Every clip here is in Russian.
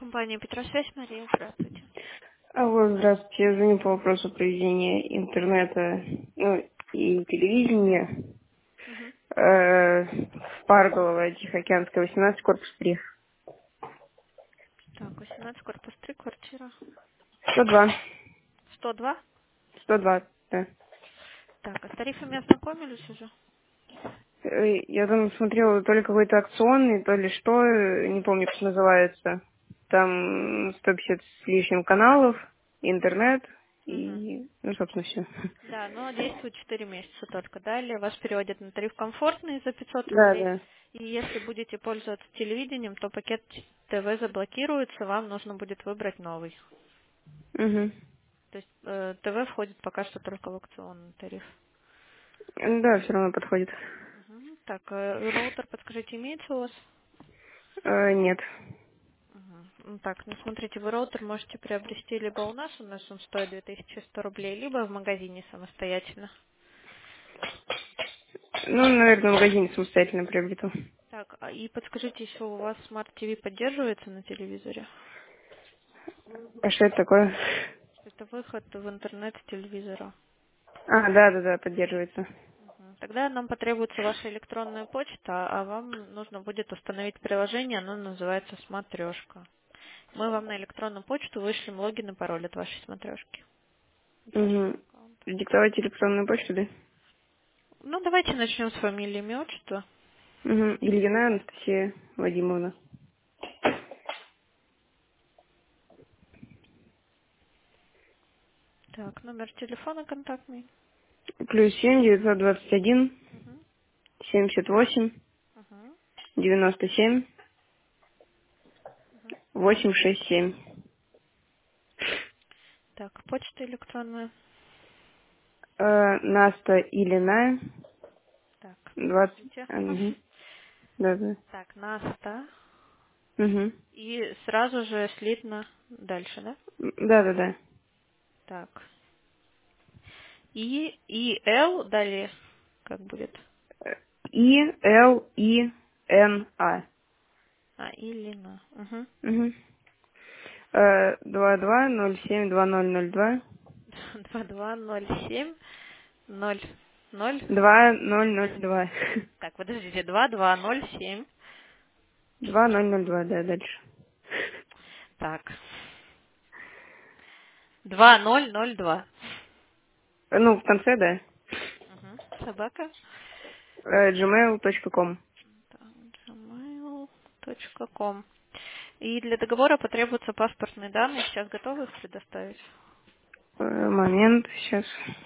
Компания Петросвязь, Мария, здравствуйте. Алло, здравствуйте. Я звоню по вопросу проведения интернета, ну, и телевидения Мгм. в Парголово, Тихоокеанская, 18, корпус 3. Так, 18, корпус 3, квартира 102. 102. 102, да. Так, а с тарифами ознакомились уже? Я там смотрела то ли какой-то акционный, то ли что, не помню, как называется. Там 150 с лишним каналов, интернет Мгм. и, ну, собственно, все. Да, но действует 4 месяца только. Далее вас переводят на тариф комфортный за 500 Да, рублей. да. И если будете пользоваться телевидением, то пакет ТВ заблокируется, вам нужно будет выбрать новый. Угу. То есть ТВ входит пока что только в акционный тариф. Да, все равно подходит. Мгм. Так, роутер, подскажите, имеется у вас? Нет. Мгм. Ну так, ну смотрите, вы роутер можете приобрести либо у нас он стоит 2100 рублей, либо в магазине самостоятельно. Ну, наверное, в магазине самостоятельно приобрету. Так, и подскажите, еще у вас Smart TV поддерживается на телевизоре? А что это такое? Это выход в интернет с телевизора. А, да, поддерживается. Мгм. Тогда нам потребуется ваша электронная почта, а вам нужно будет установить приложение, оно называется «Смотрешка». Мы вам на электронную почту вышлем логин и пароль от вашей смотрешки, от вашего Угу. аккаунта. Диктовать электронную почту, да? Ну, давайте начнем с фамилии, имя, отчество. Угу. Ильина Анастасия Вадимовна. Так, номер телефона контактный. +7 921 Мгм. 78 Мгм. 97 867. Так, почта электронная. Наста Ильина Так, 20. подождите. Угу. Да. Так, Наста. Угу. И сразу же слитно дальше, да? Да. Так. И Л далее как будет? Илина. А, Илина. Угу. Угу. 22072002 2207 0. 2002. Так, подождите, 2207. 2002, да, дальше. Так. 2002. Ну, в конце, да. Угу. Собака. gmail.com. Так, gmail.com. И для договора потребуются паспортные данные. Сейчас готовы их предоставить? Момент, сейчас.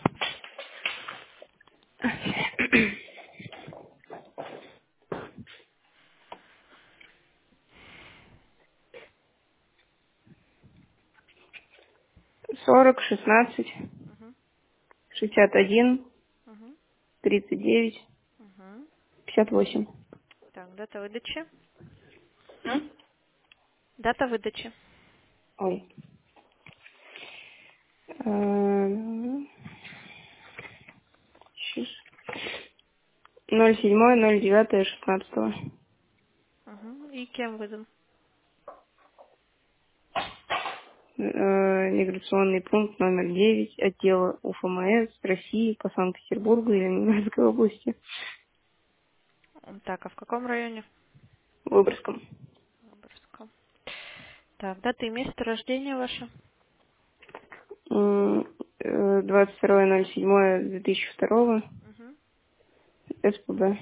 40, 16, Угу. 61, Угу. 39, Угу. 58. Так, дата выдачи. М? Дата выдачи. Ой. 07.09.16. Угу. И кем выдан? Миграционный пункт номер 9 отдела УФМС России по Санкт-Петербургу и Ленинградской области. Так, а в каком районе? В Выборгском. Выборгском. Так, дата и место рождения ваше? 22.07.2002 Угу. СПБ.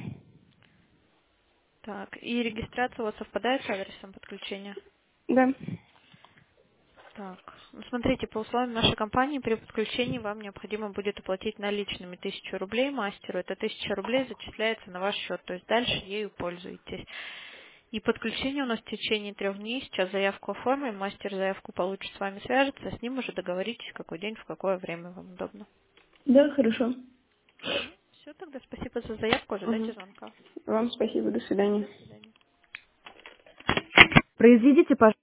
Так, и регистрация у вас совпадает с адресом подключения? Да. Так, ну смотрите, по условиям нашей компании при подключении вам необходимо будет оплатить наличными 1000 рублей мастеру. Это 1000 рублей зачисляется на ваш счет, то есть дальше ею пользуетесь. И подключение у нас в течение 3 дней. Сейчас заявку оформим, мастер заявку получит, с вами свяжется, с ним уже договоритесь, в какой день, в какое время вам удобно. Да, хорошо. Все, тогда спасибо за заявку, ожидайте Угу. звонка. Вам спасибо. До свидания. До свидания. Произведите, пожалуйста.